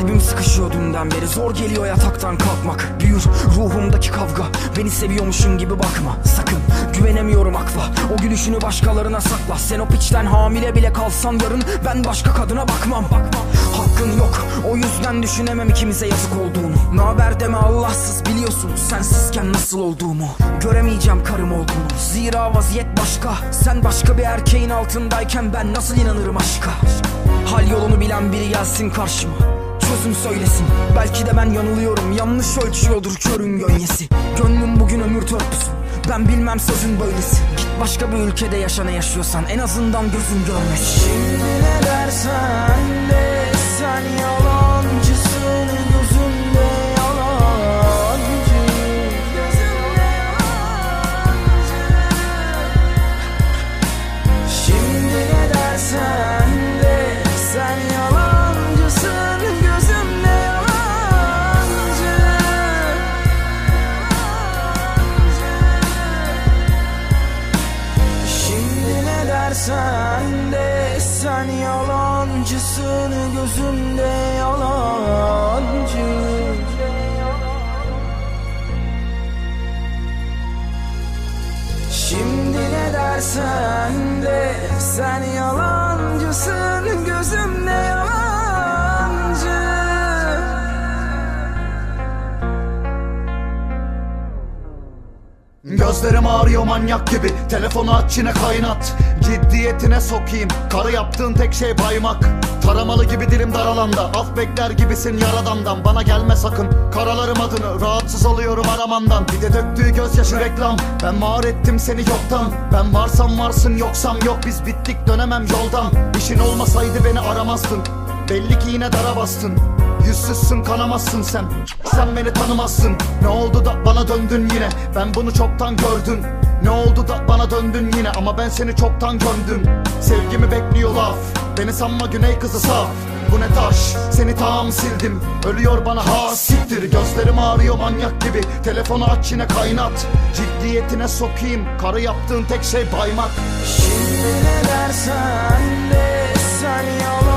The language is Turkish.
Kalbim sıkışıyor dünden beri, zor geliyor yataktan kalkmak. Büyür ruhumdaki kavga, beni seviyormuşsun gibi bakma sakın. Güvenemiyorum akla, o gülüşünü başkalarına sakla. Sen o piçten hamile bile kalsan yarın ben başka kadına bakmam. Hakkın yok, o yüzden düşünemem ikimize yazık olduğunu. Naber deme Allahsız, biliyorsun sensizken nasıl olduğumu. Göremeyeceğim karım olduğunu, zira vaziyet başka. Sen başka bir erkeğin altındayken ben nasıl inanırım aşka. Hal yolunu bilen biri gelsin karşıma, çözüm söylesin. Belki de ben yanılıyorum, yanlış ölçüyordur körün gönyesi. Gönlüm bugün ömür törpüsü, ben bilmem sözün böylesi. Git başka bir ülkede yaşa, ne yaşıyorsan en azından gözün görmesin. Şimdi ne dersen de sen yalancısın, gözümde yalancı. Şimdi ne dersen de sen yalancısın, gözümde yalancı. Şimdi ne dersen de sen yalancısın, gözümde yalancı. Şimdi ne dersen de sen yalancısın, gözümde yalancı. Gözlerim ağrıyor manyak gibi, telefonu aç yine kaynat. Ciddiyetine sokayım, karı yaptığın tek şey baymak. Taramalı gibi dilim dar alanda, af bekler gibisin yaradamdan. Bana gelme sakın, karalarım adını, rahatsız oluyorum aramandan. Bir de döktüğü gözyaşı reklam, ben var ettim seni yoktan. Ben varsam varsın, yoksam yok, biz bittik dönemem yoldan. İşin olmasaydı beni aramazdın, belli ki yine dara bastın. Yüzsüzsün, kanamazsın sen, sen beni tanımazsın. Ne oldu da bana döndün yine, ben bunu çoktan gördüm. Ne oldu da bana döndün yine, ama ben seni çoktan gömdüm. Sevgimi bekliyor laf, beni sanma güney kızı saf. Bu ne taş, seni tam sildim, ölüyor bana ha siktir. Gözlerim ağrıyor manyak gibi, telefonu aç yine kaynat. Ciddiyetine sokayım, karı yaptığın tek şey baymak. Şimdi ne dersen de sen yalan.